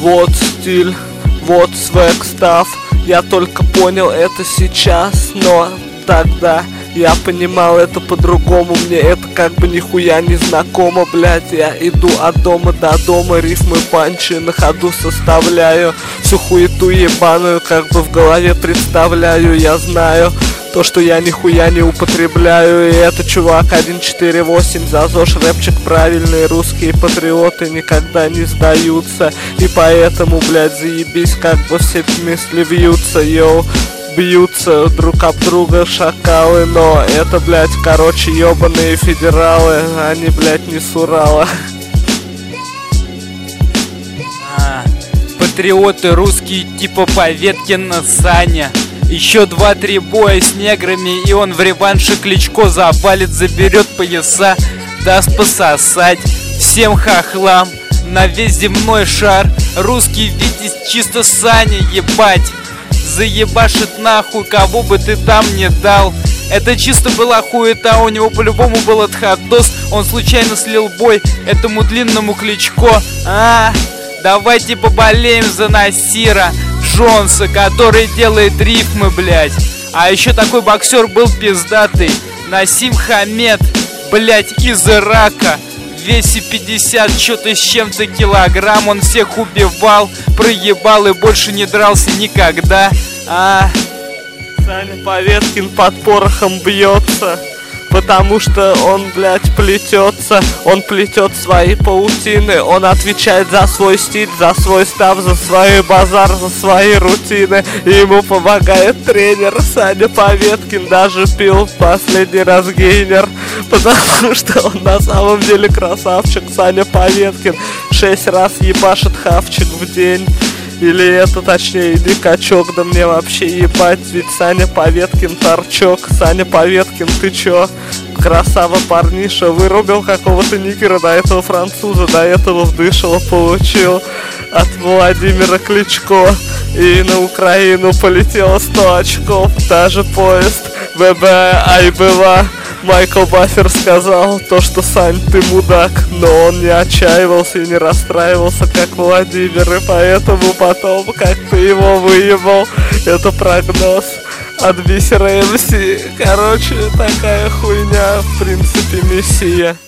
Вот стиль, вот свэг став. Я только понял это сейчас, но тогда я понимал это по-другому. Мне это как бы нихуя не знакомо, блять. Я иду от дома до дома, рифмы, панчи на ходу составляю. Всю хуету ебаную как бы в голове представляю. Я знаю то, что я нихуя не употребляю. И это чувак 148 за ЗОЖ, рэпчик правильный. Русские патриоты никогда не сдаются. И поэтому, блять, заебись, как бы все мысли вьются, йоу. Бьются друг об друга шакалы, но это, блядь, короче, ебаные федералы. Они, блядь, не с Урала. Патриоты русские типа Поветкин, Саня. Еще 2-3 боя с неграми, и он в реванше Кличко завалит, заберет пояса, даст пососать всем хохлам на весь земной шар. Русский Витязь чисто Саня, ебать. Заебашит нахуй, кого бы ты там не дал. Это чисто была хуета, у него по-любому был отходос. Он случайно слил бой этому длинному Кличко. Давайте поболеем за Насира Джонса, который делает рифмы, блять. А еще такой боксер был пиздатый, Насим Хамед, блять, из Ирака. В весе 50 что-то с чем-то килограмм. Он всех убивал, проебал и больше не дрался никогда. Саня Поветкин под порохом бьется, потому что он, блядь, плетется. Он плетет свои паутины. Он отвечает за свой стиль, за свой став, за свой базар, за свои рутины. И ему помогает тренер Саня Поветкин. Даже пил в последний раз гейнер, потому что он на самом деле красавчик. Саня Поветкин 6 раз ебашит хавчик в день. Или это, точнее, иди качок, да мне вообще ебать. Ведь Саня Поветкин торчок. Саня Поветкин, ты чё? Красава парниша, вырубил какого-то никера, до этого француза, до этого вдышало получил от Владимира Кличко. И на Украину полетело 100 очков, даже поезд ВБ Айбыва. Майкл Баффер сказал то, что Сань, ты мудак, но он не отчаивался и не расстраивался, как Владимир, и поэтому потом, как ты его выебал, это прогноз от Бисера МС. Короче, такая хуйня, в принципе, мессия.